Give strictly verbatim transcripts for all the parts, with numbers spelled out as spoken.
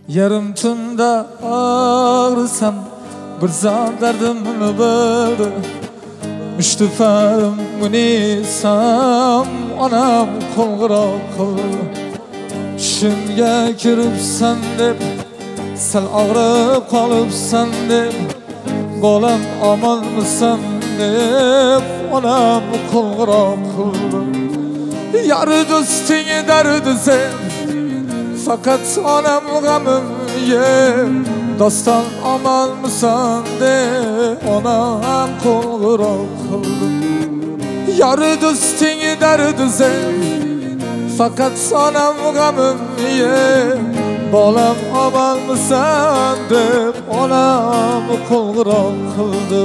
Yarım tunda ağrısam bir zat derdimni bildi. Müştifarim bunisam onam qo'ng'iroq qildi. Tushimga kiribsan deb, sal og'rib qolibsan deb, bolam omonmisan deb onam qo'ng'iroq qildi. Yari do'sting dardi sen, fakat onam g'amim yer. Doston omonmisan deb onam qo'ng'iroq qildi. Yari do'sting dardi sen, fakat onam g'amim yer. Bolam omonmisan deb onam qo'ng'iroq qildi.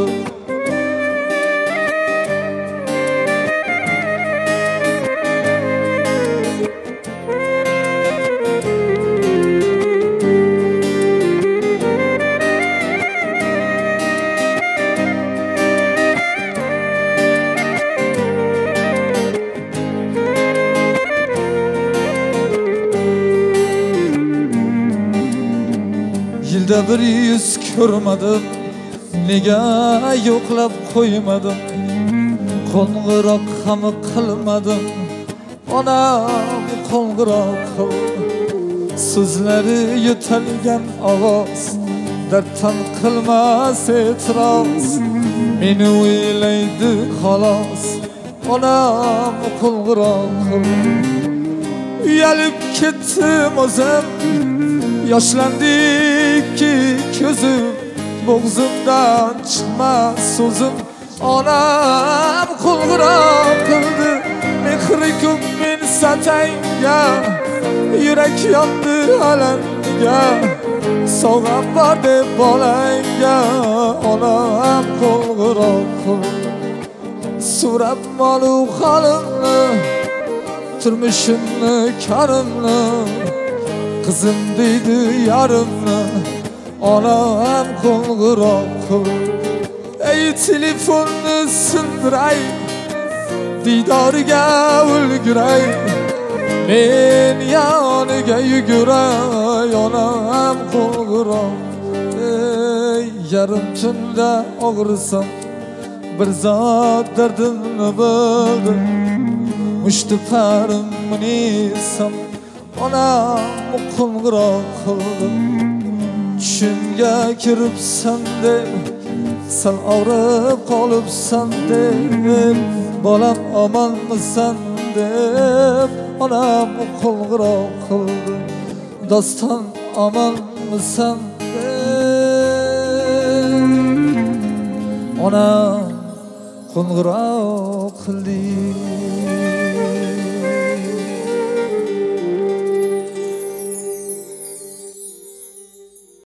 Yilda bir yuz ko'rmadim, nega yo'qlab qo'ymadim. Qo'ng'iroq ham qilmadim, onam qo'ng'iroq qildi. So'zlari yo'talgan ovoz, darddan qilmas e'tiroz. Meni o'ylaydi xolos, onam qo'ng'iroq qildi. Uyalib ketdim o'zim, yoshlandiki ko'zim, bo'g'zimdan chiqmas so'zim. Onam qo'ng'iroq qildi. Mehri ko'p men satanga, yurak yondi alanga. Sog'am bor deb bolanga, onam qo'ng'iroq qildi. So'rab molu holimni, turmushimni, karimni, qizim deydi yarimni, onam qo'ng'iroq qildi. Ey telefonni sindiray, diydoriga ulguray, men yoniga yuguray, onam qo'ng'iroq. Ey yarim tunda og'risam, bir zot dardimni bildi. Mushtifarim bunisam onam qo'ng'iroq qildi. Tushimga kiribsan deb, sal og'rib qolibsan deb, bolam omonmisan deb onam qo'ng'iroq qildi. Doston omonmisan deb onam qo'ng'iroq qildi.